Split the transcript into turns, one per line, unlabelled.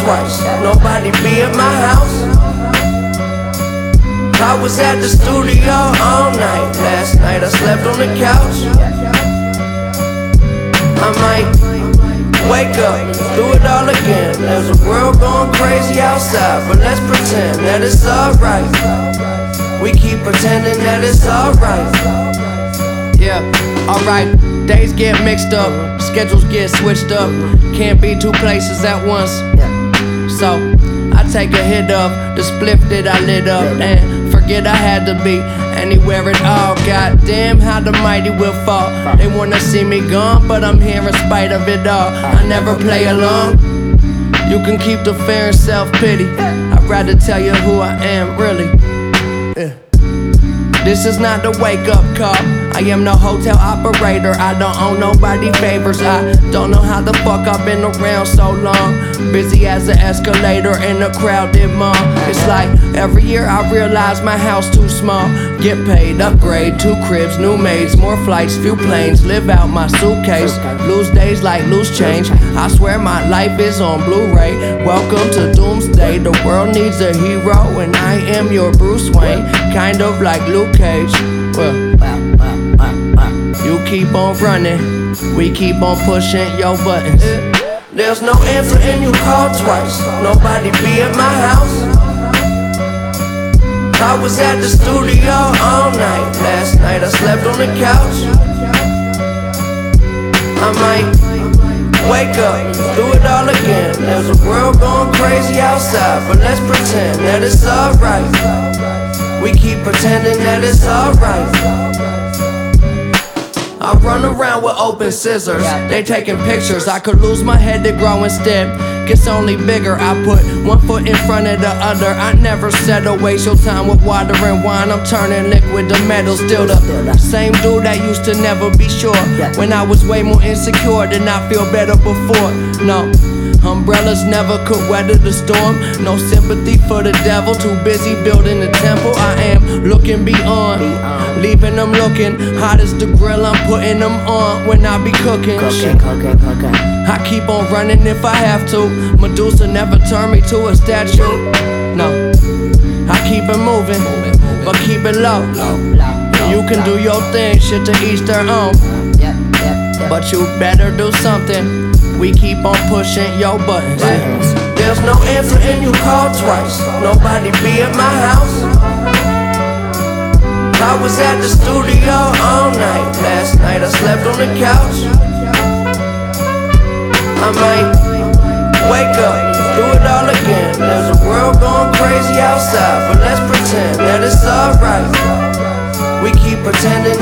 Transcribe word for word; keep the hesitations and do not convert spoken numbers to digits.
twice. Nobody be at my house. I was at the studio all night. Last night I slept on the couch. I might wake up, do it all again. There's a world going crazy outside, but let's pretend that it's alright. We keep pretending that it's alright.
Yeah, alright. Days get mixed up, schedules get switched up. Can't be two places at once. So I take a hit of the spliff that I lit up and forget I had to be anywhere at all. Goddamn, how the mighty will fall. They wanna see me gone, but I'm here in spite of it all. I never play along. You can keep the fear and self-pity. I'd rather tell you who I am, really. Yeah. This is not the wake-up call. I am the hotel operator. I don't owe nobody favors. I don't know how the fuck I've been around so long. Busy as an escalator in a crowded mall. It's like every year I realize my house too small. Get paid, upgrade, two cribs, new maids, more flights, few planes. Live out my suitcase. Lose days like loose change. I swear my life is on Blu-ray. Welcome to Doomsday. The world needs a hero, and I am your Bruce Wayne. Kind of like Luke Cage. Well, you keep on running, we keep on pushing your buttons.
There's no answer and you call twice. Nobody be at my house. I was at the studio all night. Last night I slept on the couch. I might wake up, do it all again. There's a world going crazy outside, but let's pretend that it's alright. We keep pretending that it's alright. I run around with open scissors. They taking pictures. I could lose my head to grow instead. Gets only bigger. I put one foot in front of the other. I never said to waste your time with water and wine. I'm turning liquid to metal. Still the same dude that used to never be sure. When I was way more insecure, did not feel better before. No. Umbrellas never could weather the storm. No sympathy for the devil. Too busy building the temple. I am looking beyond, leaving them looking hot as the grill. I'm putting them on when I be cooking.
Cooking, cooking, cooking.
I keep on running if I have to. Medusa never turned me to a statue. No, I keep it moving, but keep it low. You can do your thing, shit to each their own. But you better do something. We keep on pushing your buttons.
There's no answer and you call twice. Nobody be at my house. I was at the studio all night. Last night I slept on the couch. I might wake up, do it all again. There's a world going crazy outside, but let's pretend that it's alright. We keep pretending